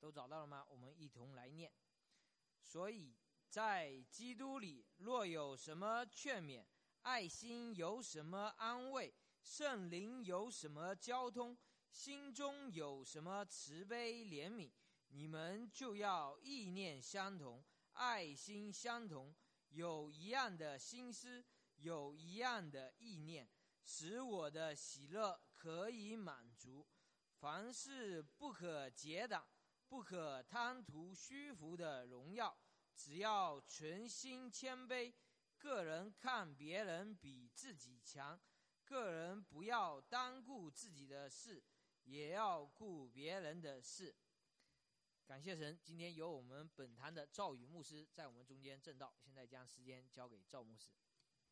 都找到了吗？我们一同来念。所以在基督里，若有什么劝勉，爱心有什么安慰，圣灵有什么交通，心中有什么慈悲怜悯，你们就要意念相同，爱心相同，有一样的心思，有一样的意念，使我的喜乐可以满足。凡事不可结党，不可贪图虚浮的荣耀，只要存心谦卑，个人看别人比自己强，个人不要单顾自己的事，也要顾别人的事。感谢神，今天由我们本堂的赵宇牧师在我们中间证道，现在将时间交给赵牧师。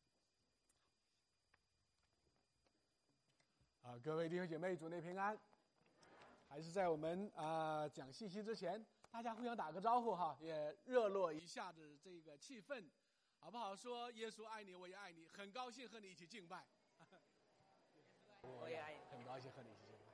各位弟兄姐妹，主内平安。还是在我们讲信息之前，大家互相打个招呼哈，也热络一下子这个气氛，好不好？说耶稣爱你，我也爱你，很高兴和你一起敬拜。 我也爱你， 很高兴和你一起敬拜。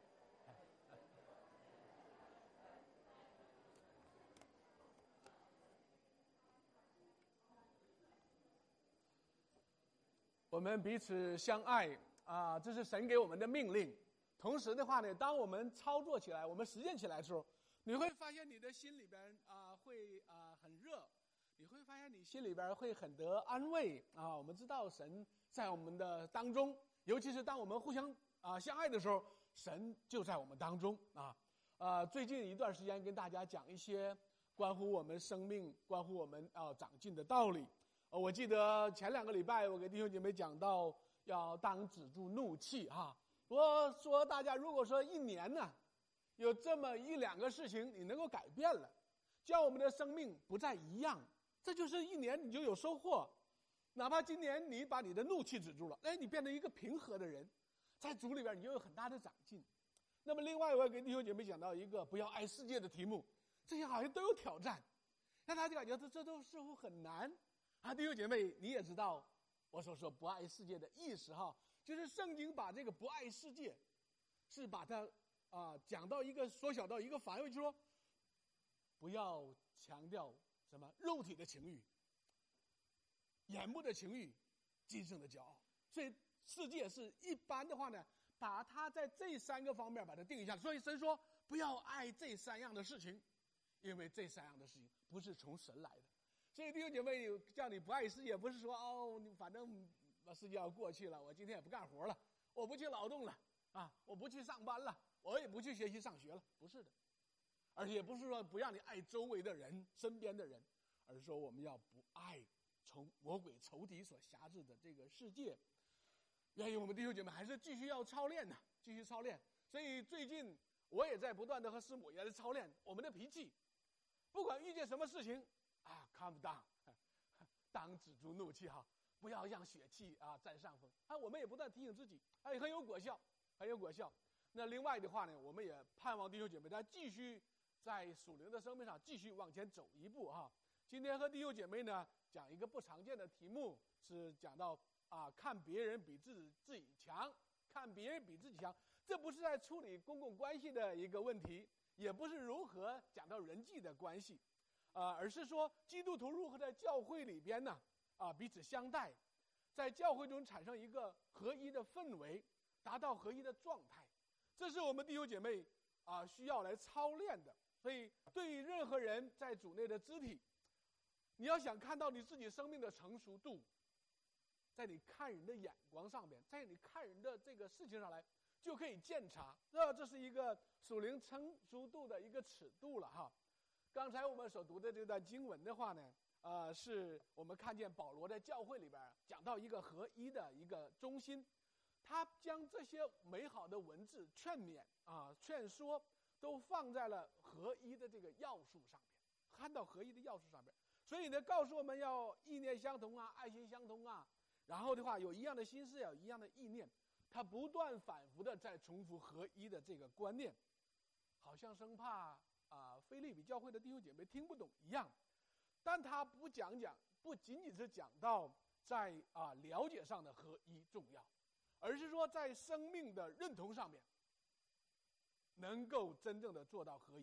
我们彼此相爱这是神给我们的命令。同时的话呢，当我们操作起来，我们实践起来的时候，你会发现你的心里边会很热，你会发现你心里边会很得安慰我们知道神在我们的当中，尤其是当我们互相相爱的时候，神就在我们当中最近一段时间跟大家讲一些关乎我们生命、关乎我们长进的道理。我记得前2个礼拜我给弟兄姐妹讲到要当止住怒气我说大家如果说1年呢有这么1、2个事情你能够改变了，叫我们的生命不再一样，这就是1年你就有收获。哪怕今年你把你的怒气止住了，你变成一个平和的人，在主里边你就有很大的长进。那么另外我要给弟兄姐妹讲到一个不要爱世界的题目，这些好像都有挑战，让大家感觉这都似乎很难弟兄姐妹，你也知道我所说不爱世界的意思就是圣经把这个不爱世界是把它讲到一个缩小到一个范围，就是说不要强调什么肉体的情欲、眼目的情欲、今生的骄傲。所以世界是一般的话呢，把它在这3个方面把它定一下。所以神说不要爱这3样的事情，因为这3样的事情不是从神来的。所以弟兄姐妹叫你不爱世界，不是说你反正世界要过去了，我今天也不干活了，我不去劳动了我不去上班了，我也不去学习上学了，不是的。而且也不是说不让你爱周围的人、身边的人，而是说我们要不爱从魔鬼仇敌所辖制的这个世界。愿意我们弟兄姐妹还是继续要操练继续操练。所以最近我也在不断的和师母也在操练我们的脾气，不管遇见什么事情calm down， 当止住怒气不要让血气占上风我们也不断提醒自己很有果效，很有果效。那另外的话呢，我们也盼望弟兄姐妹他继续在属灵的生命上继续往前走一步今天和弟兄姐妹呢讲一个不常见的题目，是讲到看别人比自己强，看别人比自己强。这不是在处理公共关系的一个问题，也不是如何讲到人际的关系而是说基督徒如何在教会里边呢彼此相待，在教会中产生一个合一的氛围，达到合一的状态。这是我们弟兄姐妹需要来操练的。所以对于任何人在主内的肢体，你要想看到你自己生命的成熟度，在你看人的眼光上面，在你看人的这个事情上来就可以鉴察这是一个属灵成熟度的一个尺度了刚才我们所读的这段经文的话呢是我们看见保罗在教会里边讲到一个合一的一个中心，他将这些美好的文字劝勉劝说都放在了合一的这个要素上面，看到合一的要素上面。所以呢告诉我们要意念相同爱心相同然后的话有一样的心思，有一样的意念，他不断反复的在重复合一的这个观念，好像生怕腓立比教会的弟兄姐妹听不懂一样。但他不仅仅是讲到在了解上的合一重要，而是说在生命的认同上面能够真正的做到合一，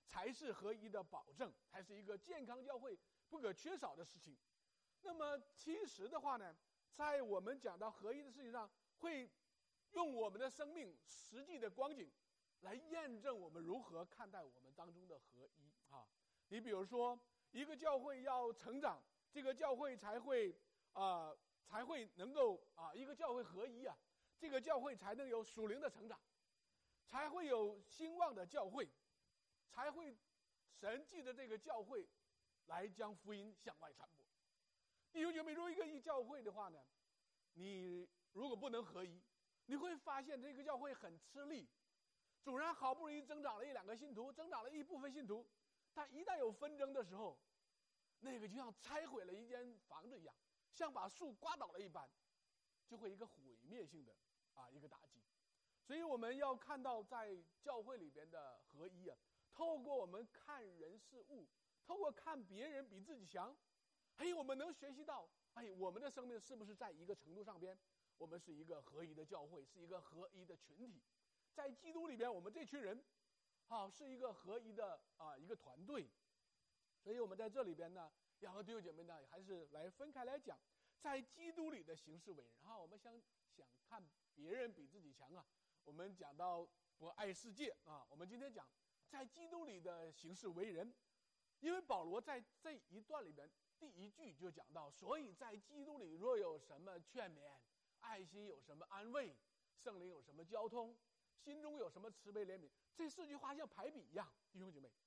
才是合一的保证，才是一个健康教会不可缺少的事情。那么其实的话呢，在我们讲到合一的事情上，会用我们的生命实际的光景来验证我们如何看待我们当中的合一啊。你比如说，一个教会要成长，这个教会才会能够一个教会合一啊，这个教会才能有属灵的成长，才会有兴旺的教会，才会神记着这个教会来将福音向外传播。弟兄姐妹，如果一个教会的话呢，你如果不能合一，你会发现这个教会很吃力。主人好不容易增长了1-2个信徒，增长了一部分信徒，但一旦有纷争的时候，那个就像拆毁了一间房子一样，像把树刮倒了一般，就会一个毁灭性的一个打击。所以我们要看到在教会里边的合一啊，透过我们看人事物，透过看别人比自己强，我们能学习到我们的生命是不是在一个程度上边，我们是一个合一的教会，是一个合一的群体。在基督里边，我们这群人是一个合一的一个团队。所以我们在这里边呢，要和弟兄姐妹呢还是来分开来讲，在基督里的行事为人我们想看别人比自己强啊，我们讲到不爱世界我们今天讲在基督里的行事为人。因为保罗在这一段里边第一句就讲到，所以在基督里若有什么劝勉，爱心有什么安慰，圣灵有什么交通，心中有什么慈悲怜悯，这4句话像排比一样。弟兄姐妹，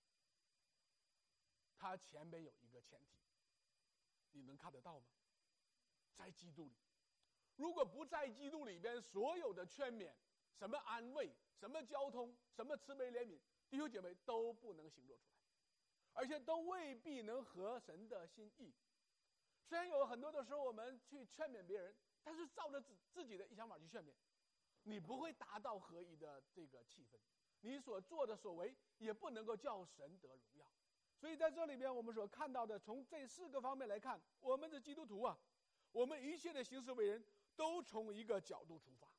它前边有一个前提，你能看得到吗？在基督里，如果不在基督里边，所有的劝勉、什么安慰、什么交通、什么慈悲怜悯，弟兄姐妹都不能行作出来，而且都未必能合神的心意。虽然有很多的时候我们去劝勉别人，但是照着自己的想法去劝勉，你不会达到合一的这个气氛，你所做的所为也不能够叫神得荣耀。所以在这里边我们所看到的，从这4个方面来看，我们的基督徒我们一切的行事为人都从一个角度出发，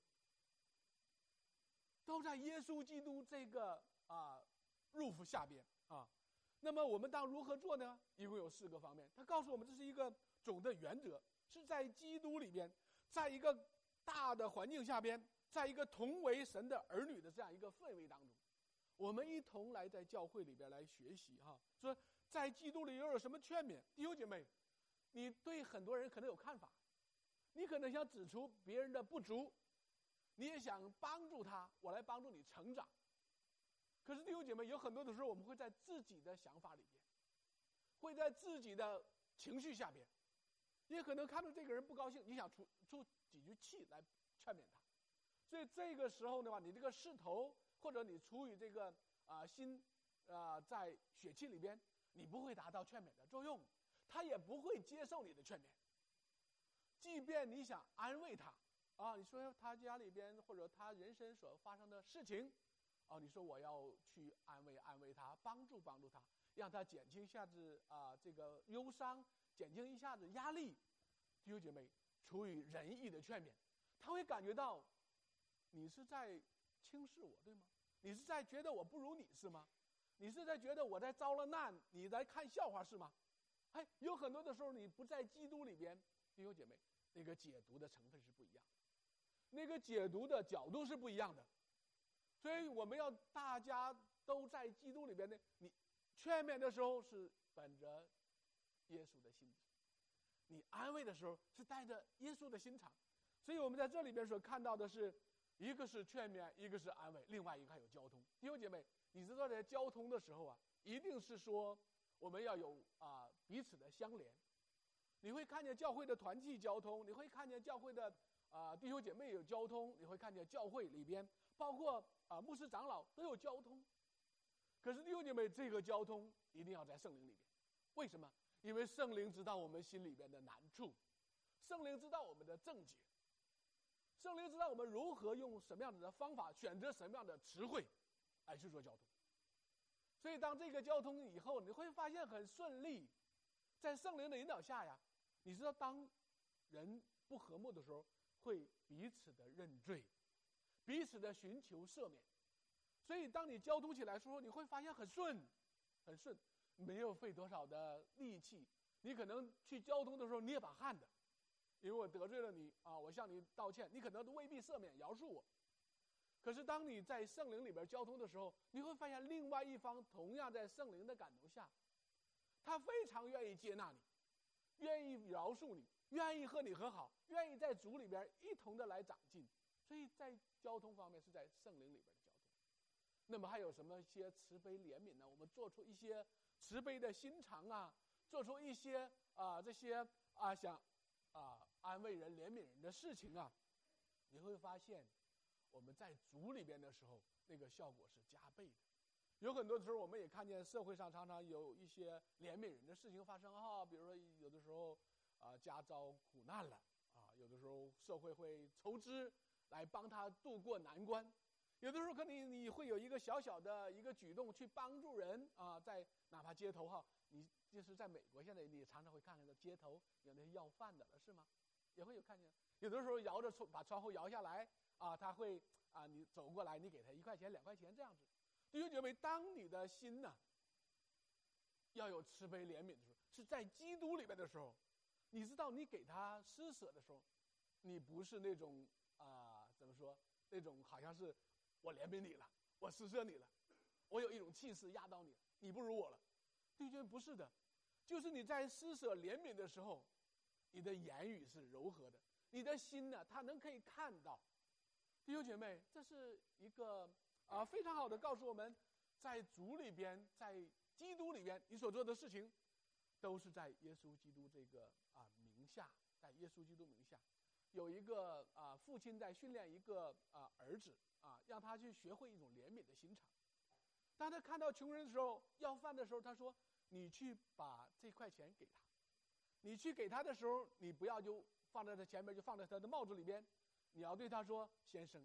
都在耶稣基督这个roof下边那么我们当如何做呢？一共有4个方面。他告诉我们，这是一个总的原则，是在基督里边，在一个大的环境下边，在一个同为神的儿女的这样一个氛围当中，我们一同来在教会里边来学习说在基督里又有什么劝勉。弟兄姐妹，你对很多人可能有看法，你可能想指出别人的不足，你也想帮助他，我来帮助你成长。可是弟兄姐妹，有很多的时候我们会在自己的想法里边，会在自己的情绪下边，也可能看到这个人不高兴，你想出几句气来劝勉他。所以这个时候的话，你这个势头或者你出于这个心在血气里边，你不会达到劝勉的作用，他也不会接受你的劝勉。即便你想安慰他你说他家里边或者他人生所发生的事情你说我要去安慰他，帮助他，让他减轻一下子这个忧伤，减轻一下子压力。弟兄姐妹，出于仁义的劝勉，他会感觉到你是在轻视我，对吗？你是在觉得我不如你是吗？你是在觉得我在遭了难，你来看笑话是吗？有很多的时候你不在基督里边，弟兄姐妹，那个解读的成分是不一样的，那个解读的角度是不一样的。所以我们要大家都在基督里边呢，你劝勉的时候是本着耶稣的心智，你安慰的时候是带着耶稣的心肠。所以我们在这里边所看到的是，一个是劝勉，一个是安慰，另外一个还有交通。弟兄姐妹，你知道在交通的时候一定是说我们要有彼此的相连。你会看见教会的团契交通，你会看见教会的弟兄姐妹有交通，你会看见教会里边包括牧师长老都有交通。可是弟兄姐妹，这个交通一定要在圣灵里边。为什么？因为圣灵知道我们心里边的难处，圣灵知道我们的症结，圣灵知道我们如何用什么样子的方法，选择什么样的词汇来去做交通。所以当这个交通以后，你会发现很顺利。在圣灵的引导下你知道当人不和睦的时候，会彼此的认罪，彼此的寻求赦免。 所以当你交通起来的时候，你会发现很顺，很顺，没有费多少的力气。你可能去交通的时候捏把汗的，因为我得罪了你啊，我向你道歉，你可能都未必赦免饶恕我。可是当你在圣灵里边交通的时候，你会发现另外一方同样在圣灵的感动下，他非常愿意接纳你，愿意饶恕你，愿意和你和好，愿意在主里边一同的来长进。所以在交通方面是在圣灵里边的交通。那么还有什么一些慈悲怜悯呢？我们做出一些慈悲的心肠啊，做出一些这些想安慰人怜悯人的事情啊，你会发现我们在主里边的时候，那个效果是加倍的。有很多时候我们也看见社会上常常有一些怜悯人的事情发生比如说有的时候家遭苦难了有的时候社会会筹资来帮他度过难关，有的时候可能你会有一个小小的一个举动去帮助人在哪怕街头你就是在美国现在你常常会看见街头有那些要饭的了，是吗？也会有看见，有的时候摇着把窗户摇下来他会你走过来，你给他1块钱2块钱这样子。弟兄姐妹，当你的心呢要有慈悲怜悯的时候，是在基督里面的时候，你知道你给他施舍的时候，你不是那种怎么说，那种好像是我怜悯你了，我施舍你了，我有一种气势压倒你了，你不如我了。弟兄姐妹，不是的，就是你在施舍怜悯的时候，你的言语是柔和的，你的心呢他可以看到。弟兄姐妹，这是一个非常好的告诉我们，在主里边，在基督里边，你所做的事情都是在耶稣基督这个名下，在耶稣基督名下。有一个父亲在训练一个儿子让他去学会一种怜悯的心肠。当他看到穷人的时候，要饭的时候，他说：“你去把这块钱给他。你去给他的时候，你不要就放在他前面，就放在他的帽子里边，你要对他说先生。”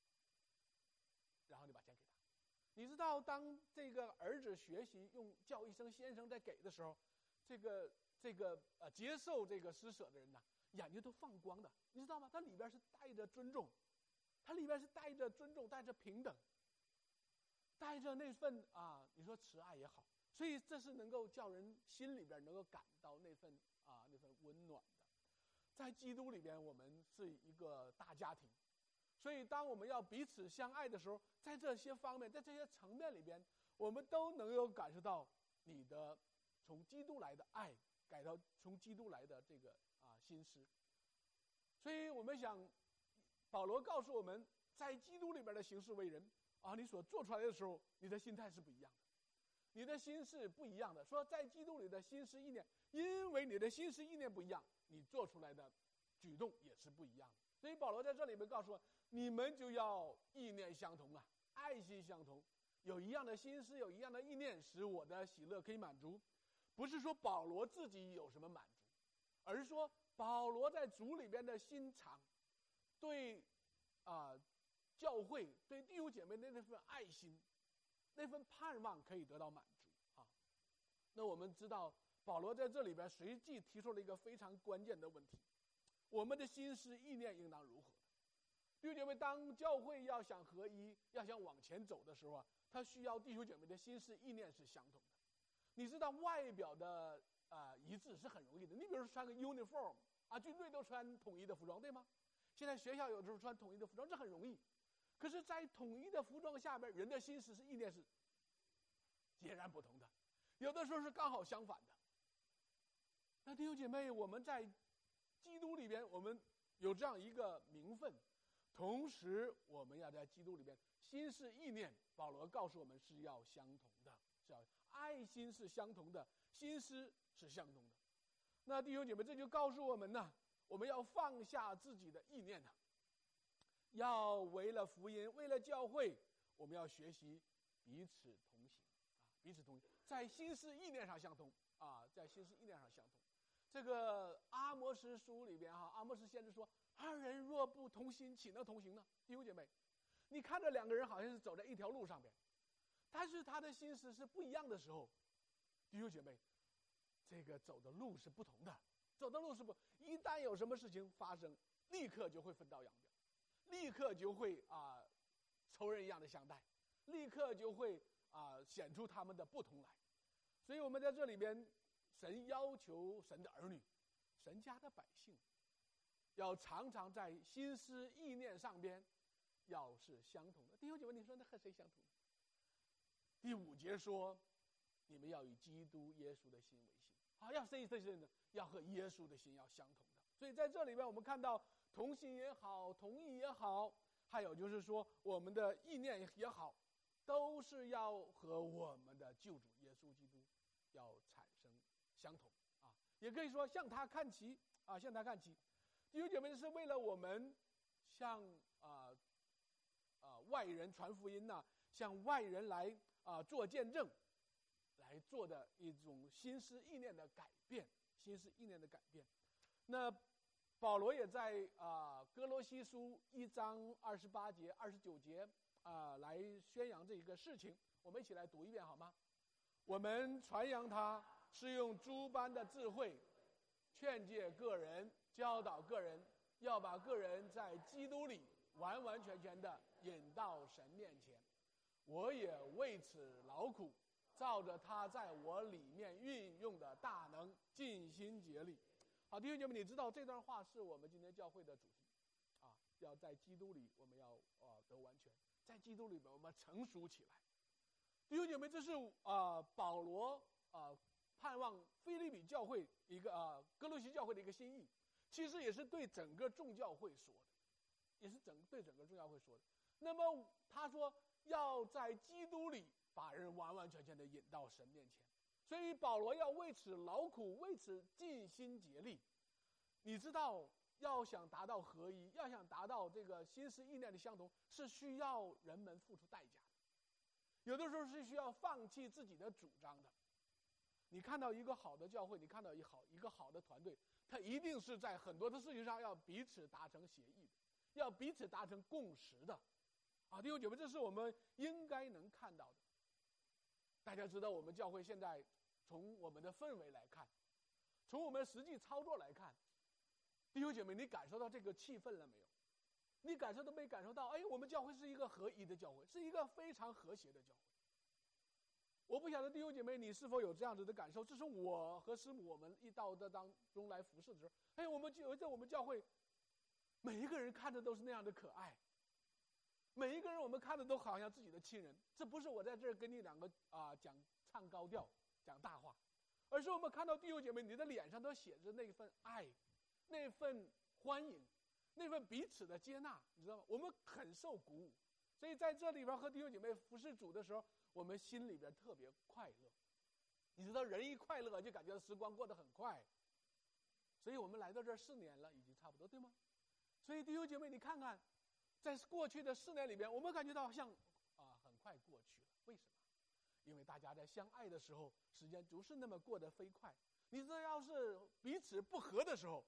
然后你把钱给他。你知道，当这个儿子学习用叫一声先生再给的时候，这个接受这个施舍的人呢，眼睛都放光的，你知道吗？他里边是带着尊重，他里边是带着尊重，带着平等，带着那份你说慈爱也好，所以这是能够叫人心里边能够感到那份温暖的。在基督里边，我们是一个大家庭。所以当我们要彼此相爱的时候，在这些方面，在这些层面里边，我们都能够感受到你的从基督来的爱，感到从基督来的这个心思。所以我们想，保罗告诉我们，在基督里边的行事为人你所做出来的时候，你的心态是不一样的，你的心是不一样的。说在基督里的心思意念，因为你的心思意念不一样，你做出来的举动也是不一样的。所以保罗在这里面告诉我，你们就要意念相同爱心相同，有一样的心思，有一样的意念，使我的喜乐可以满足。不是说保罗自己有什么满足，而是说保罗在主里边的心肠，对教会对弟兄姐妹的那份爱心，那份盼望可以得到满足那我们知道保罗在这里边随即提出了一个非常关键的问题，我们的心思意念应当如何？弟兄姐妹，当教会要想合一，要想往前走的时候他需要弟兄姐妹的心思意念是相同的。你知道外表的一致是很容易的，你比如说穿个 uniform 军队都穿统一的服装，对吗？现在学校有的时候穿统一的服装，这很容易。可是在统一的服装下边，人的心思是意念是截然不同的，有的时候是刚好相反的。那弟兄姐妹，我们在基督里边，我们有这样一个名分，同时我们要在基督里边心思意念，保罗告诉我们是要相同的，是要爱心是相同的，心思是相同的。那弟兄姐妹，这就告诉我们呢，我们要放下自己的意念要为了福音，为了教会，我们要学习彼此同行彼此同行，在心思意念上相同在心思意念上相同。这个阿摩司书里边阿摩司先知说，二人若不同心，岂能同行呢？弟兄姐妹，你看着两个人好像是走在一条路上边，但是他的心思是不一样的时候，弟兄姐妹，这个走的路是不同的，一旦有什么事情发生，立刻就会分道扬镳，立刻就会仇人一样的相待， 立刻就会显出他们的不同来。所以我们在这里边，神要求神的儿女，神家的百姓，要常常在心思意念上边要是相同的。弟兄姐妹，你说那和谁相同？第5节说，你们要以基督耶稣的心为心。要谁呢？要和耶稣的心要相同的。所以在这里边，我们看到同心也好，同意也好，还有就是说我们的意念也好，都是要和我们的救主耶稣基督要产生相同也可以说向他看齐向他看齐。弟兄姐妹，是为了我们向外人传福音向外人来做见证，来做的一种心思意念的改变，心思意念的改变。那保罗也在哥罗西书1章28节、29节来宣扬这一个事情。我们一起来读一遍好吗？我们传扬他是用诸般的智慧劝诫个人，教导个人，要把个人在基督里完完全全的引到神面前。我也为此劳苦，照着他在我里面运用的大能尽心竭力。好，弟兄姐妹，你知道这段话是我们今天教会的主题要在基督里我们要得完全，在基督里面我们成熟起来。弟兄姐妹，这是保罗盼望腓立比教会一个哥罗西教会的一个心意，其实也是对整个众教会说的，也是对整个众教会说的。那么他说要在基督里把人完完全全的引到神面前，所以保罗要为此劳苦，为此尽心竭力。你知道，要想达到合一，要想达到这个心思意念的相同，是需要人们付出代价的，有的时候是需要放弃自己的主张的。你看到一个好的教会，你看到一个好的团队，它一定是在很多的事情上要彼此达成协议的，要彼此达成共识的弟兄姐妹，这是我们应该能看到的。大家知道，我们教会现在从我们的氛围来看，从我们实际操作来看，弟兄姐妹，你感受到这个气氛了没有？你感受到没感受到？我们教会是一个合一的教会，是一个非常和谐的教会。我不晓得弟兄姐妹你是否有这样子的感受？这是我和师母我们一到这当中来服侍的时候，我们在我们教会，每一个人看着都是那样的可爱，每一个人我们看着都好像自己的亲人。这不是我在这儿跟你两个唱高调讲大话，而是我们看到弟兄姐妹你的脸上都写着那份爱，那份欢迎，那份彼此的接纳，你知道吗？我们很受鼓舞。所以在这里边和弟兄姐妹服侍主的时候，我们心里边特别快乐。你知道，人一快乐就感觉时光过得很快。所以我们来到这4年了，已经差不多，对吗？所以弟兄姐妹，你看看，在过去的4年里边，我们感觉到好像很快过去了。为什么？因为大家在相爱的时候，时间不是那么过得飞快。你知道，要是彼此不和的时候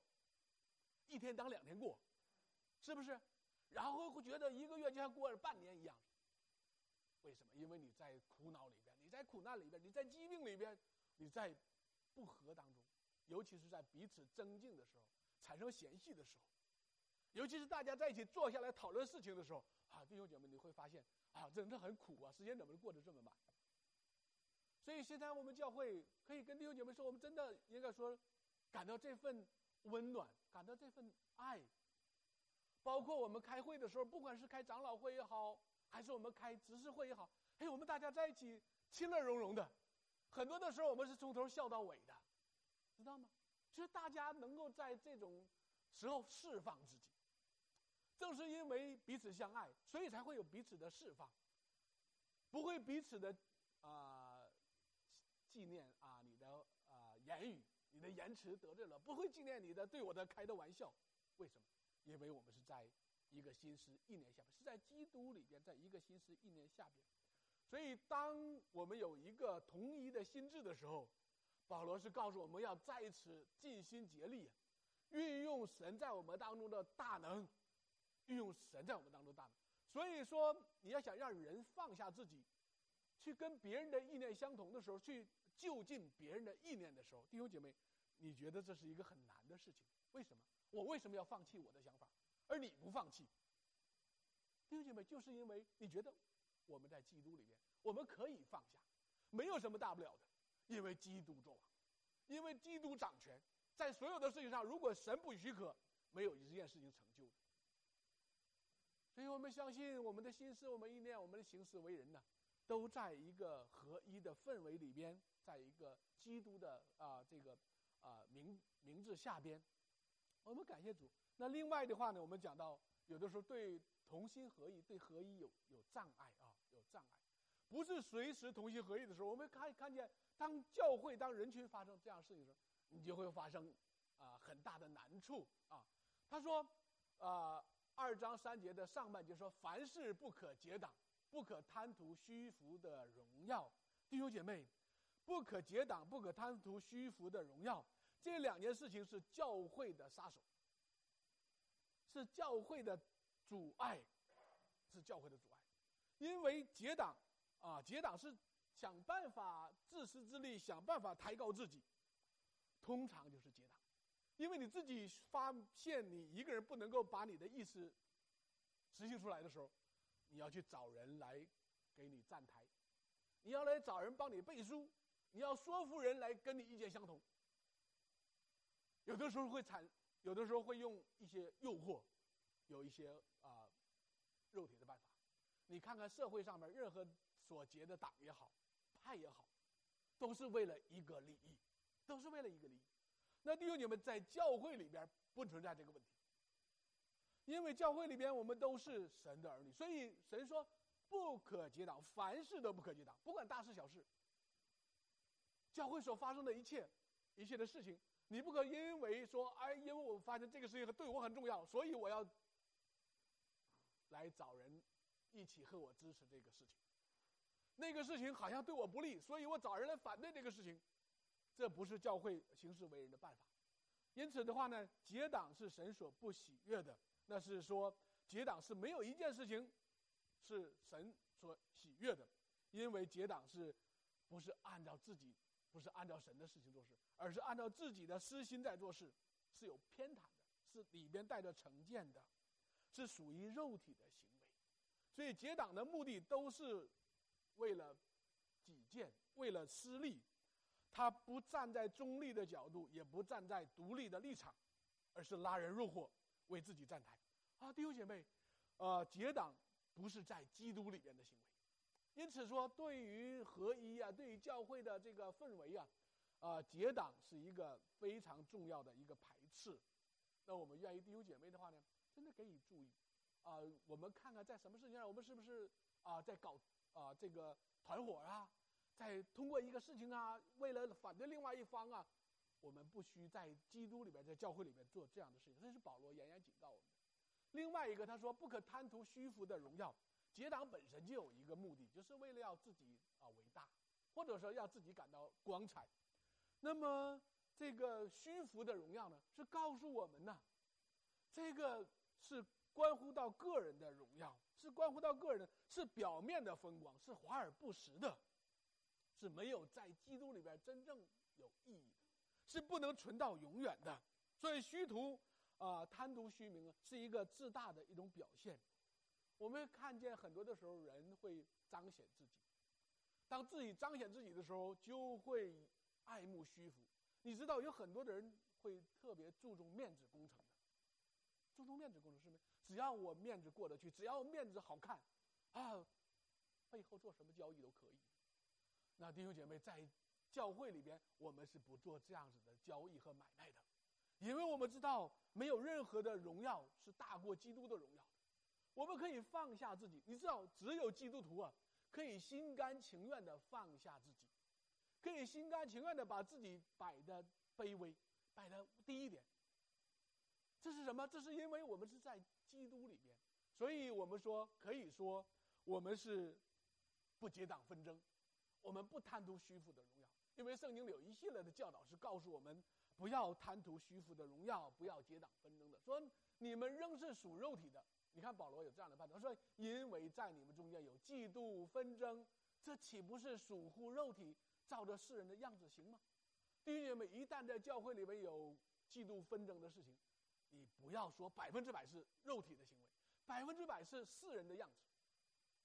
，1天当2天过，是不是？然后会觉得1个月就像过了半年一样。为什么？因为你在苦恼里边，你在苦难里边，你在疾病里边，你在不和当中，尤其是在彼此争竞的时候，产生嫌隙的时候，尤其是大家在一起坐下来讨论事情的时候弟兄姐妹，你会发现真的很苦时间怎么过得这么慢？所以现在我们教会可以跟弟兄姐妹说，我们真的应该说感到这份温暖，感到这份爱。包括我们开会的时候，不管是开长老会也好，还是我们开执事会也好，我们大家在一起其乐融融的，很多的时候我们是从头笑到尾的，知道吗？就是大家能够在这种时候释放自己，正是因为彼此相爱，所以才会有彼此的释放，不会彼此的纪念你的言语，你的言辞得罪了，不会纪念你的对我的开的玩笑。为什么？因为我们是在一个心思意念下面，是在基督里边，在一个心思意念下边。所以当我们有一个同一的心智的时候，保罗是告诉我们要在此尽心竭力，运用神在我们当中的大能，运用神在我们当中的大能。所以说你要想让人放下自己，去跟别人的意念相同的时候，去就近别人的意念的时候，弟兄姐妹，你觉得这是一个很难的事情。为什么？我为什么要放弃我的想法，而你不放弃？弟兄姐妹，就是因为你觉得我们在基督里面，我们可以放下，没有什么大不了的，因为基督作王，因为基督掌权，在所有的事情上，如果神不许可，没有一件事情成就的。所以我们相信，我们的心思、我们意念、我们的行事为人呢，都在一个合一的氛围里边，在一个基督的名字下边，我们感谢主。那另外的话呢，我们讲到有的时候对同心合一、对合一有障碍啊，有障碍，不是随时同心合一的时候，我们看见当教会、当人群发生这样的事情的时候，你就会发生很大的难处啊。他说2章3节的上半节说，凡事不可结党，不可贪图虚浮的荣耀。弟兄姐妹，不可结党，不可贪图虚浮的荣耀，这两件事情是教会的杀手，是教会的阻碍，是教会的阻碍。因为结党是想办法自私自利，想办法抬高自己，通常就是结党。因为你自己发现你一个人不能够把你的意思实行出来的时候，你要去找人来给你站台，你要来找人帮你背书，你要说服人来跟你意见相同。有的时候会用一些诱惑，有一些肉体的办法。你看看社会上面任何所结的党也好，派也好，都是为了一个利益，都是为了一个利益。那弟兄姐妹，在教会里边不存在这个问题，因为教会里边我们都是神的儿女，所以神说不可结党，凡事都不可结党，不管大事小事。教会所发生的一切的事情，你不可因为说因为我发现这个事情对我很重要，所以我要来找人一起和我支持这个事情。那个事情好像对我不利，所以我找人来反对这个事情。这不是教会行事为人的办法。因此的话呢，结党是神所不喜悦的。那是说结党是没有一件事情是神所喜悦的，因为结党不是按照神的事情做事，而是按照自己的私心在做事，是有偏袒的，是里边带着成见的，是属于肉体的行为。所以结党的目的都是为了己见，为了私利。他不站在中立的角度，也不站在独立的立场，而是拉人入伙，为自己站台。弟兄姐妹，结党不是在基督里边的行为。因此说，对于合一对于教会的这个氛围结党是一个非常重要的一个排斥。那我们愿意弟兄姐妹的话呢，真的给予注意我们看看在什么事情上，我们是不是在搞这个团伙在通过一个事情为了反对另外一方我们不需在基督里边，在教会里边做这样的事情。这是保罗严严警告我们的。另外一个，他说不可贪图虚浮的荣耀。结党本身就有一个目的，就是为了要自己为大，或者说要自己感到光彩。那么这个虚浮的荣耀呢，是告诉我们这个是关乎到个人的荣耀，是关乎到个人，是表面的风光，是华而不实的，是没有在基督里边真正有意义的，是不能存到永远的。所以虚图贪图虚名是一个自大的一种表现。我们看见很多的时候，人会彰显自己，当自己彰显自己的时候，就会爱慕虚浮。你知道有很多的人会特别注重面子工程的，注重面子工程是没，只要我面子过得去，只要面子好看背后做什么交易都可以。那弟兄姐妹，在教会里边，我们是不做这样子的交易和买卖的，因为我们知道没有任何的荣耀是大过基督的荣耀的。我们可以放下自己，你知道只有基督徒可以心甘情愿的放下自己，可以心甘情愿的把自己摆的卑微，摆的低一点。这是什么？这是因为我们是在基督里边，所以我们可以说我们是不结党纷争，我们不贪图虚浮的荣耀。因为圣经里有一系列的教导是告诉我们不要贪图虚浮的荣耀，不要结党纷争的，说你们仍是属肉体的。你看保罗有这样的判断，说因为在你们中间有嫉妒纷争，这岂不是属乎肉体，照着世人的样子行吗？弟兄姐妹，一旦在教会里面有嫉妒纷争的事情，你不要说100%是肉体的行为，100%是世人的样子。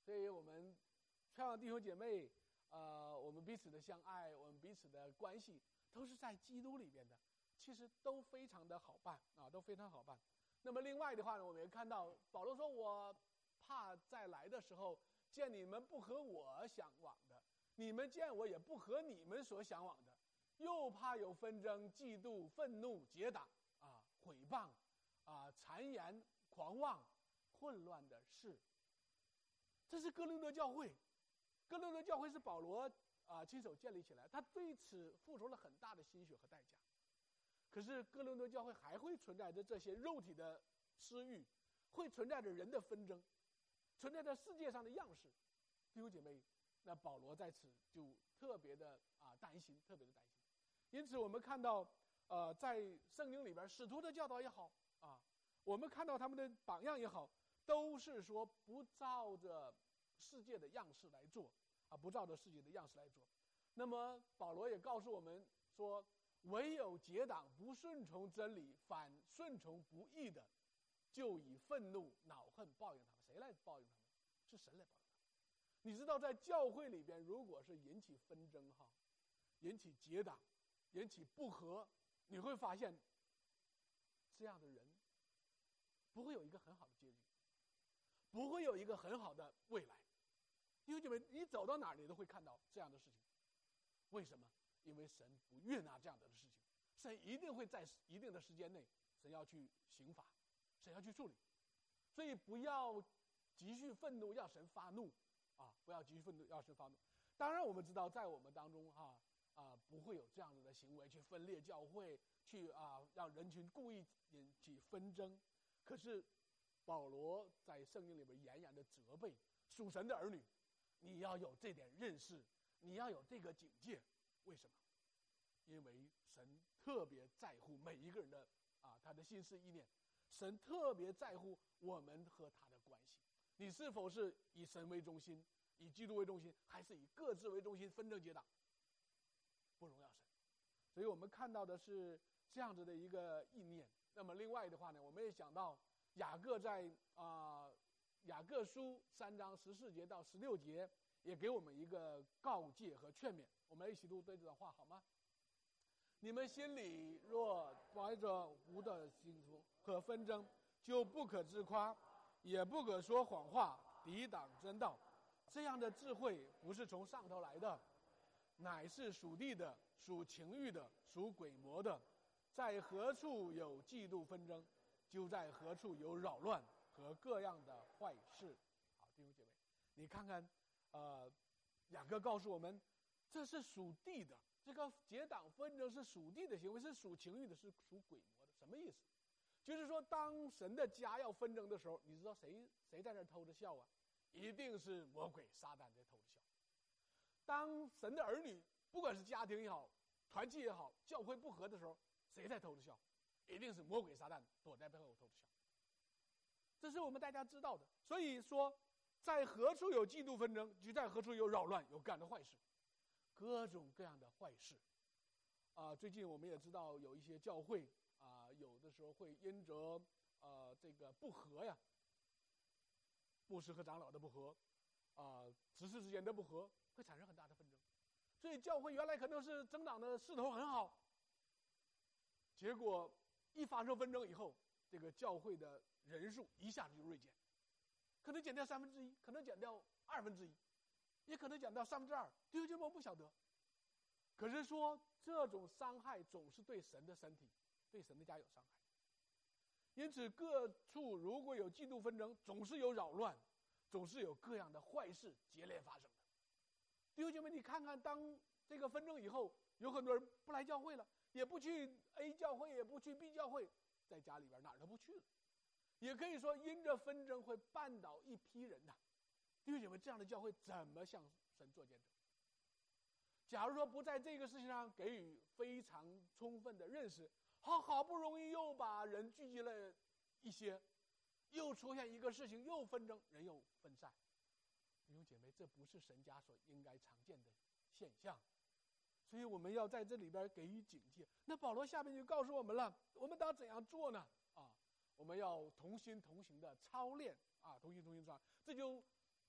所以我们盼望弟兄姐妹，我们彼此的相爱，我们彼此的关系，都是在基督里边的，其实都非常的好办啊，都非常好办。那么另外的话呢，我们也看到保罗说：“我怕再来的时候，见你们不合我想往的，你们见我也不合你们所想往的，又怕有纷争、嫉妒、愤怒、结党啊、毁谤啊、谗言、狂妄、混乱的事。”这是哥林多教会，哥林多教会是保罗亲手建立起来，他对此付出了很大的心血和代价。可是哥林多教会还会存在着这些肉体的私欲，会存在着人的纷争，存在着世界上的样式。弟兄姐妹，那保罗在此就特别的担心，特别的担心。因此我们看到在圣经里边使徒的教导也好我们看到他们的榜样也好，都是说不照着世界的样式来做不照着世界的样式来做。那么保罗也告诉我们说，唯有结党不顺从真理，反顺从不义的，就以愤怒恼恨报应他们。谁来报应他们？是神来报应他们。你知道在教会里边，如果是引起纷争引起结党，引起不和，你会发现这样的人不会有一个很好的结局，不会有一个很好的未来。弟兄姐妹，你走到哪儿你都会看到这样的事情。为什么？因为神不悦纳这样的事情，神一定会在一定的时间内，神要去刑罚，神要去处理。所以不要急续愤怒，要神发怒不要急续愤怒，要神发怒。当然我们知道在我们当中不会有这样子的行为去分裂教会，去让人群故意引起纷争。可是保罗在圣经里边严严的责备属神的儿女，你要有这点认识，你要有这个警戒。为什么？因为神特别在乎每一个人的他的心思意念，神特别在乎我们和他的关系。你是否是以神为中心，以基督为中心，还是以各自为中心，纷争结党，不荣耀神？所以我们看到的是这样子的一个意念。那么另外的话呢，我们也想到雅各在雅各书3章14节到16节也给我们一个告诫和劝勉。我们一起读对这段话好吗？你们心里若怀着无的心和纷争，就不可自夸，也不可说谎话，抵挡真道。这样的智慧不是从上头来的，乃是属地的，属情欲的，属鬼魔的。在何处有嫉妒纷争，就在何处有扰乱和各样的坏事。好，弟兄姐妹，你看看雅各告诉我们，这是属地的，这个结党纷争是属地的行为，是属情欲的，是属鬼魔的。什么意思？就是说当神的家要纷争的时候，你知道谁在那偷着笑一定是魔鬼撒旦在偷着笑。当神的儿女不管是家庭也好，团契也好，教会不和的时候，谁在偷着笑？一定是魔鬼撒旦躲在背后偷着笑。这是我们大家知道的。所以说在何处有嫉妒纷争，就在何处有扰乱，有各样的坏事，各种各样的坏事最近我们也知道有一些教会有的时候会因着这个不和牧师和长老的不和执事之间的不和，会产生很大的纷争。所以教会原来可能是增长的势头很好，结果一发生纷争以后，这个教会的人数一下子就锐减，可能减掉1/3，可能减掉1/2，也可能减掉2/3。弟兄姐妹，我不晓得。可是说这种伤害总是对神的身体，对神的家有伤害。因此各处如果有嫉妒纷争，总是有扰乱，总是有各样的坏事接连发生的。弟兄姐妹，你看看当这个纷争以后，有很多人不来教会了，也不去 A 教会，也不去 B 教会，在家里边哪儿都不去了。也可以说因着纷争会绊倒一批人弟兄姐妹，这样的教会怎么向神做见证？假如说不在这个事情上给予非常充分的认识，好不容易又把人聚集了一些，又出现一个事情，又纷争，人又分散。弟兄姐妹，这不是神家所应该常见的现象，所以我们要在这里边给予警戒。那保罗下面就告诉我们了，我们当怎样做呢？我们要同心同行的操练同心同行操练。这就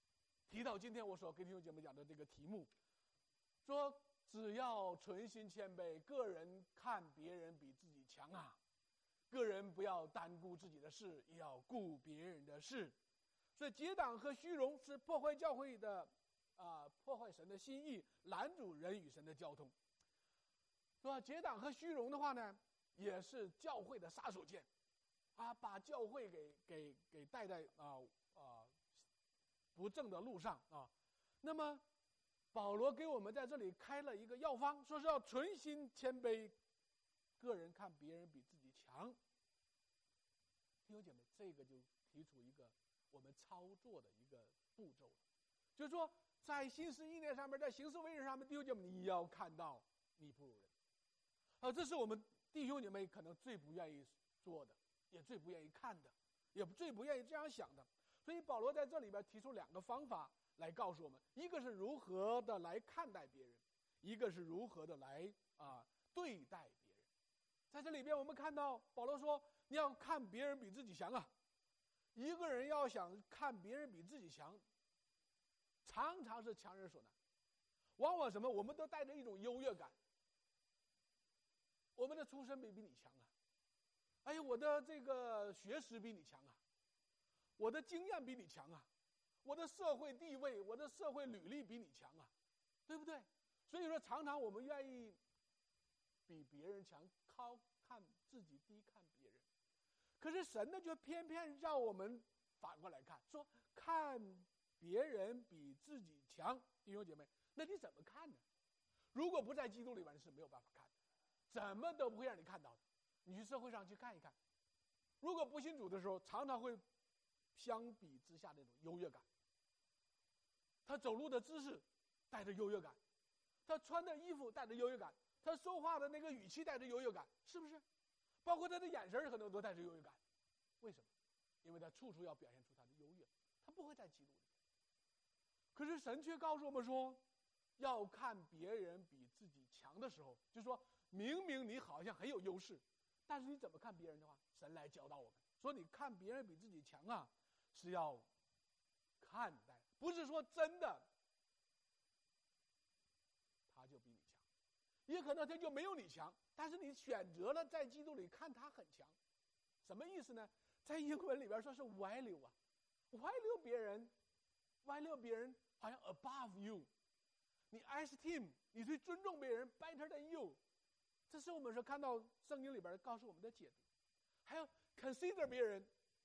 提到今天我所跟弟兄姐妹讲的这个题目，说只要存心谦卑，个人看别人比自己强啊，个人不要单顾自己的事，也要顾别人的事。所以结党和虚荣是破坏教会的破坏神的心意，拦阻人与神的交通，是吧？结党和虚荣的话呢，也是教会的杀手锏把教会给带在不正的路上啊。那么保罗给我们在这里开了一个药方，说是要存心谦卑，个人看别人比自己强。弟兄姐妹，这个就提出一个我们操作的一个步骤了，就是说在心思意念上面，在行事为人上面，弟兄姐妹，你要看到你不如人这是我们弟兄姐妹可能最不愿意做的，也最不愿意看的，也最不愿意这样想的。所以保罗在这里边提出2个方法来告诉我们，一个是如何的来看待别人，一个是如何的来对待别人。在这里边我们看到保罗说，你要看别人比自己强啊。一个人要想看别人比自己强，常常是强人所难。往往什么？我们都带着一种优越感，我们的出身比你强啊，哎，我的这个学识比你强啊，我的经验比你强啊，我的社会地位，我的社会履历比你强啊，对不对？所以说常常我们愿意比别人强，看自己低看别人。可是神呢，就偏偏让我们反过来看，说看别人比自己强。弟兄姐妹，那你怎么看呢？如果不在基督里面是没有办法看的，怎么都不会让你看到的。你去社会上去看一看，如果不信主的时候，常常会相比之下那种优越感。他走路的姿势带着优越感，他穿的衣服带着优越感，他说话的那个语气带着优越感，是不是？包括他的眼神可能都带着优越感。为什么？因为他处处要表现出他的优越，他不会在基督里面。可是神却告诉我们说，要看别人比自己强的时候，就是说明明你好像很有优势，但是你怎么看别人的话，神来教导我们说，你看别人比自己强啊，是要看待，不是说真的他就比你强，也可能他就没有你强，但是你选择了在基督里看他很强。什么意思呢？在英文里边说是 value value别人好像 above you， 你 esteem 你去尊重别人 better than you， 这是我们说看到圣经里边告诉我们的解读。还有 consider 别人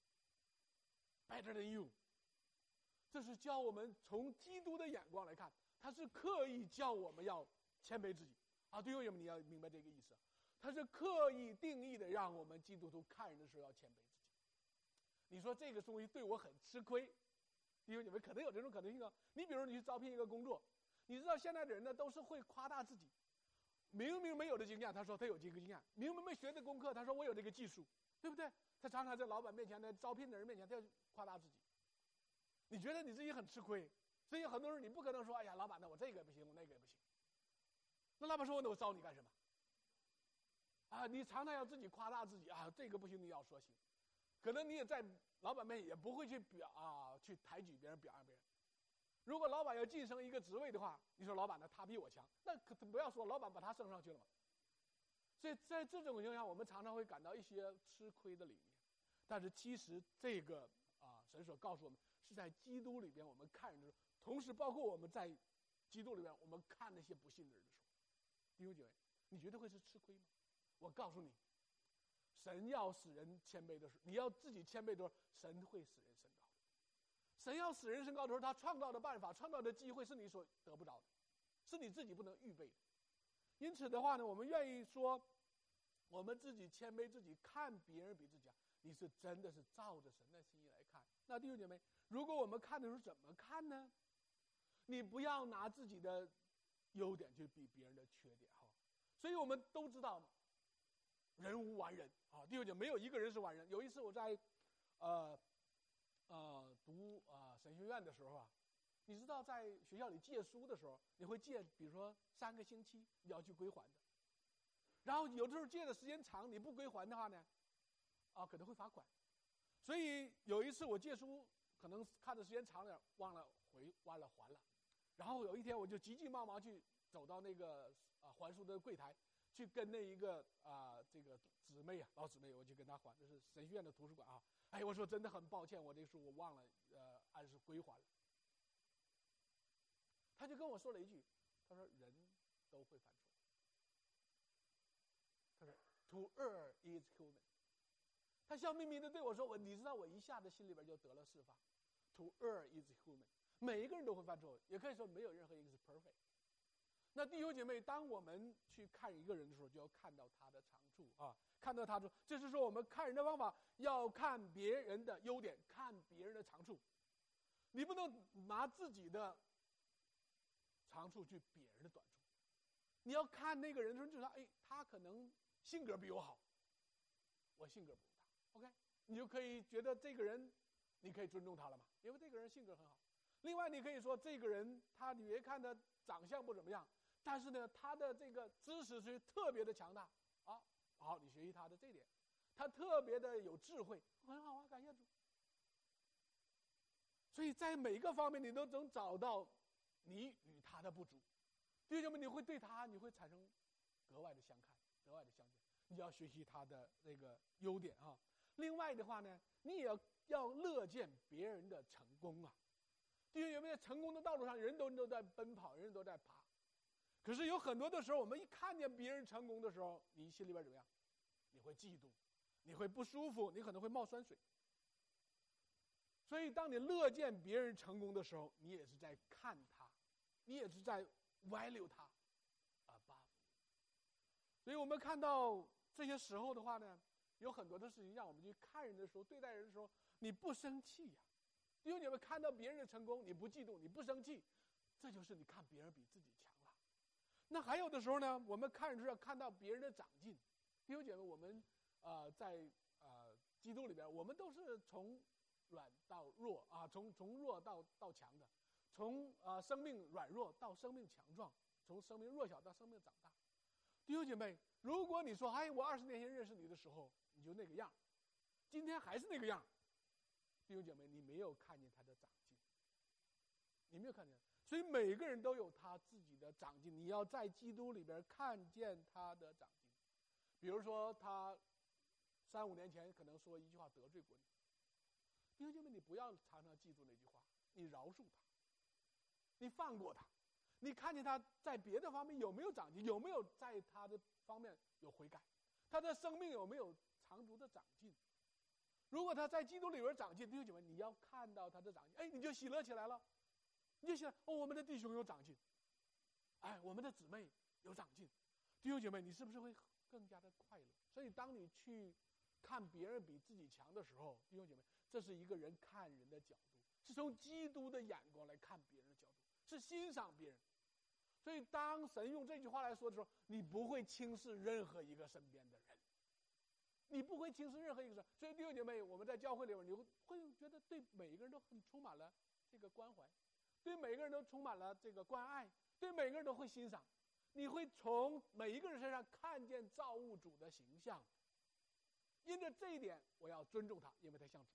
better than you， 这是教我们从基督的眼光来看，他是刻意叫我们要谦卑自己弟兄姐妹，你要明白这个意思，他是刻意定义的让我们基督徒看人的时候要谦卑自己。你说这个东西对我很吃亏，弟兄姐妹，可能有这种可能性你比如你去招聘一个工作，你知道现在的人呢都是会夸大自己，明明没有的经验，他说他有这个经验；明明没学的功课，他说我有这个技术，对不对？他常常在老板面前，在招聘的人面前，他要夸大自己。你觉得你自己很吃亏，所以很多人你不可能说，哎呀，老板，那我这个也不行，我那个也不行。那老板说，那我招你干什么？你常常要自己夸大自己这个不行，你要说行。可能你也在老板面前也不会去去抬举别人，表扬别人。如果老板要晋升一个职位的话，你说老板呢，他比我强，那可不要说老板把他升上去了嘛。所以在这种情况下，我们常常会感到一些吃亏的里面。但是其实这个神所告诉我们，是在基督里边我们看人的时候，同时包括我们在基督里边我们看那些不信的人的时候，弟兄姐妹，你觉得会是吃亏吗？我告诉你，神要使人谦卑的时候，你要自己谦卑的时候，神会使人升高。神要使人升高的时候，他创造的办法、创造的机会是你所得不着的，是你自己不能预备的。因此的话呢，我们愿意说，我们自己谦卑自己，看别人比自己强，你是真的是照着神的心意来看。那弟兄姐妹，如果我们看的时候怎么看呢？你不要拿自己的优点去比别人的缺点所以我们都知道人无完人弟兄姐妹，没有一个人是完人。有一次我在读神学院的时候你知道在学校里借书的时候，你会借比如说3个星期你要去归还的，然后有的时候借的时间长，你不归还的话呢可能会罚款。所以有一次我借书可能看的时间长了忘了忘了还了。然后有一天我就急急忙忙去走到那个还书的柜台，去跟那一个这个姊妹老姊妹，我就跟她还，这是神学院的图书馆啊。哎，我说真的很抱歉，我这个书我忘了按时归还了。他就跟我说了一句，他说人都会犯错。他说 To err is human。他笑眯眯的对我说：“你知道，我一下子心里边就得了释放。To err is human， 每一个人都会犯错，也可以说没有任何一个是 perfect。那弟兄姐妹，当我们去看一个人的时候，就要看到他的长处啊，看到他说，这是说我们看人的方法，要看别人的优点，看别人的长处。你不能拿自己的长处去别人的短处。你要看那个人的时候，就说，哎，他可能性格比我好，我性格不如他。” OK， 你就可以觉得这个人，你可以尊重他了嘛？因为这个人性格很好。另外，你可以说这个人，你别看他长相不怎么样，但是呢，他的这个知识是特别的强大啊。好，你学习他的这一点，他特别的有智慧，很好啊，感谢主。所以在每个方面，你都能找到你与他的不足。弟兄们，你会对他，你会产生格外的相看，格外的相见。你要学习他的那个优点啊。另外的话呢，你也要乐见别人的成功啊。弟兄姐妹，在成功的道路上，人都在奔跑，人都在爬。可是有很多的时候，我们一看见别人成功的时候，你心里边怎么样？你会嫉妒，你会不舒服，你可能会冒酸水。所以，当你乐见别人成功的时候，你也是在看他，你也是在value他 above。所以我们看到这些时候的话呢，有很多的事情让我们去看人的时候，对待人的时候，你不生气呀。因为你们看到别人的成功，你不嫉妒，你不生气，这就是你看别人比自己强了。那还有的时候呢，我们看人是要看到别人的长进。弟兄姐妹，我们在基督里边，我们都是从软到弱啊，从弱到强的，从生命软弱到生命强壮，从生命弱小到生命长大。弟兄姐妹，如果你说，哎，我20年前认识你的时候，你就那个样，今天还是那个样，弟兄姐妹，你没有看见他的长进，你没有看见。所以每个人都有他自己的长进，你要在基督里边看见他的长进。比如说，他3-5年前可能说一句话得罪过你，弟兄姐妹，你不要常常记住那句话，你饶恕他，你放过他。你看见他在别的方面有没有长进，有没有在他的方面有悔改，他的生命有没有长足的长进。如果他在基督里边长进，弟兄姐妹，你要看到他的长进，哎，你就喜乐起来了，你就想，哦，我们的弟兄有长进，哎，我们的姊妹有长进，弟兄姐妹，你是不是会更加的快乐？所以当你去看别人比自己强的时候，弟兄姐妹，这是一个人看人的角度，是从基督的眼光来看别人的角度，是欣赏别人。所以当神用这句话来说的时候，你不会轻视任何一个身边的人，你不会轻视任何一个人。所以弟兄姐妹，我们在教会里面，你会觉得对每一个人都很充满了这个关怀，对每个人都充满了这个关爱，对每个人都会欣赏。你会从每一个人身上看见造物主的形象，因着这一点，我要尊重他，因为他像主。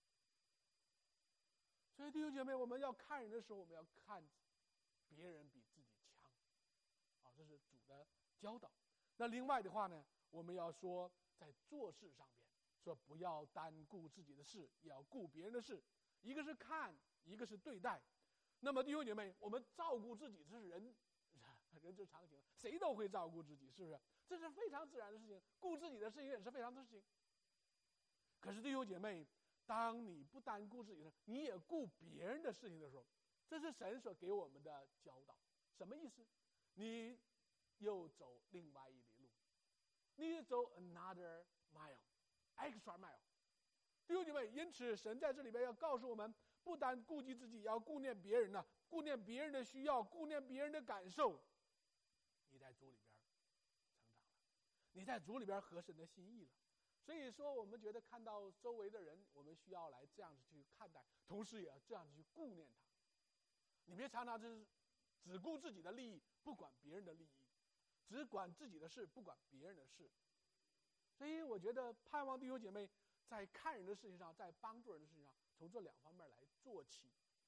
所以弟兄姐妹，我们要看人的时候，我们要看别人比自己强，这是主的教导。那另外的话呢，我们要说在做事上面，说不要单顾自己的事，也要顾别人的事。一个是看，一个是对待。那么弟兄姐妹，我们照顾自己，这是人之常情，谁都会照顾自己，是不是？这是非常自然的事情，顾自己的事情也是非常的事情。可是弟兄姐妹，当你不单顾自己的，你也顾别人的事情的时候，这是神所给我们的教导。什么意思？你又走另外一里路，你走 another mile，extra mile。弟兄姐妹，因此神在这里边要告诉我们，不单顾及自己，也要顾念别人呢，顾念别人的需要，顾念别人的感受。你在主里边成长了，你在主里边合神的心意了。所以说，我们觉得看到周围的人，我们需要来这样子去看待，同时也要这样子去顾念他。你别常常就是只顾自己的利益，不管别人的利益，只管自己的事，不管别人的事。所以我觉得盼望弟兄姐妹在看人的事情上，在帮助人的事情上，从这2方面来做起。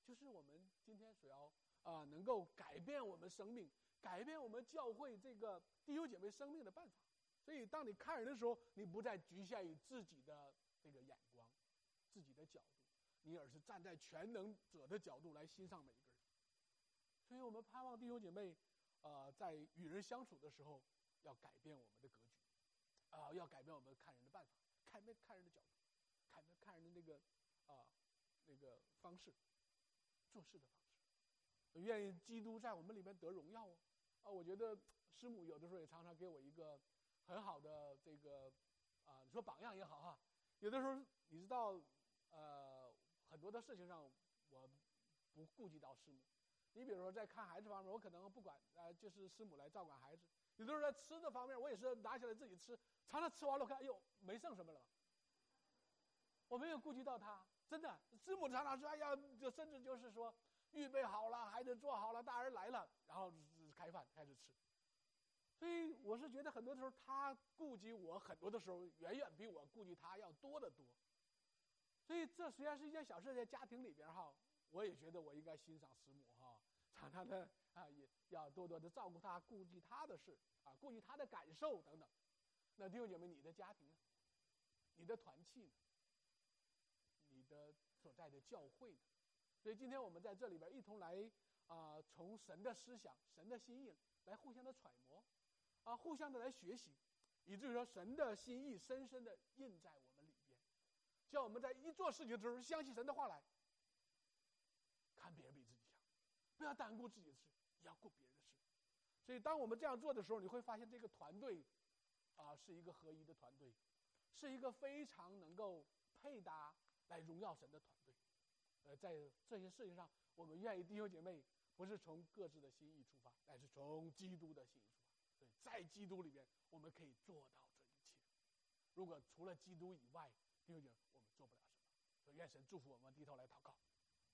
就是我们今天所要能够改变我们生命、改变我们教会这个弟兄姐妹生命的办法。所以，当你看人的时候，你不再局限于自己的这个眼光、自己的角度，你而是站在全能者的角度来欣赏每一个人。所以我们盼望弟兄姐妹，在与人相处的时候，要改变我们的格局，要改变我们看人的办法、看人的角度、看人的那个方式、做事的方式。我愿意基督在我们里面得荣耀哦。我觉得师母有的时候也常常给我一个很好的这个你说榜样也好哈。有的时候你知道很多的事情上我不顾及到师母。你比如说在看孩子方面，我可能不管就是师母来照管孩子。有的时候在吃的方面，我也是拿起来自己吃，常常吃完了我看，哎呦没剩什么了，我没有顾及到他。真的，师母常常说，哎呀，就甚至就是说预备好了，孩子做好了，大人来了，然后开饭开始吃。所以我是觉得很多时候他顾及我，很多的时候远远比我顾及他要多得多。所以这虽然是一件小事，在家庭里边哈，我也觉得我应该欣赏师母哈，常常的也要多多的照顾他，顾及他的事顾及他的感受等等。那弟兄姐妹，你的家庭呢？你的团契呢？你的所在的教会呢？所以今天我们在这里边一同来从神的思想、神的心意来互相的揣摩互相的来学习，以至于说神的心意深深的印在我们里边，叫我们在一做事情的时候相信神的话来，看别人比自己强，不要单顾自己的事，也要顾别人的事。所以当我们这样做的时候，你会发现这个团队是一个合一的团队，是一个非常能够配搭来荣耀神的团队。在这些事情上，我们愿意弟兄姐妹不是从各自的心意出发，乃是从基督的心意出发。对，在基督里面我们可以做到这一切。如果除了基督以外，弟兄姐妹我们做不了什么。所以愿神祝福我们，低头来祷告。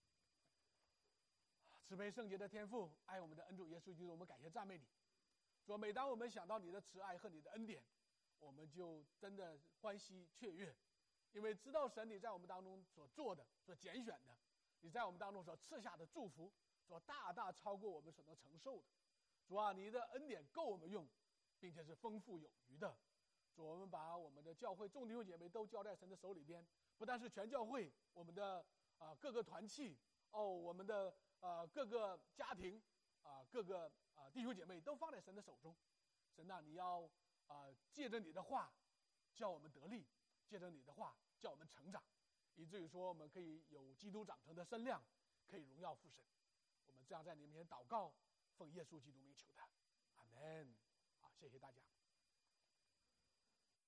慈悲圣洁的天父，爱我们的恩主耶稣基督，我们感谢赞美你。说每当我们想到你的慈爱和你的恩典，我们就真的欢喜雀跃，因为知道神你在我们当中所做的、所拣选的，你在我们当中所赐下的祝福，所大大超过我们所能承受的。主啊，你的恩典够我们用，并且是丰富有余的。主，我们把我们的教会众弟兄姐妹都交在神的手里边，不但是全教会，我们的各个团契我们的各个家庭各个弟兄姐妹都放在神的手中。神啊，你要借着你的话叫我们得力，借着你的话叫我们成长，以至于说我们可以有基督长成的身量，可以荣耀父神。我们这样在你面前祷告，奉耶稣基督名求的，阿们。好，谢谢大家。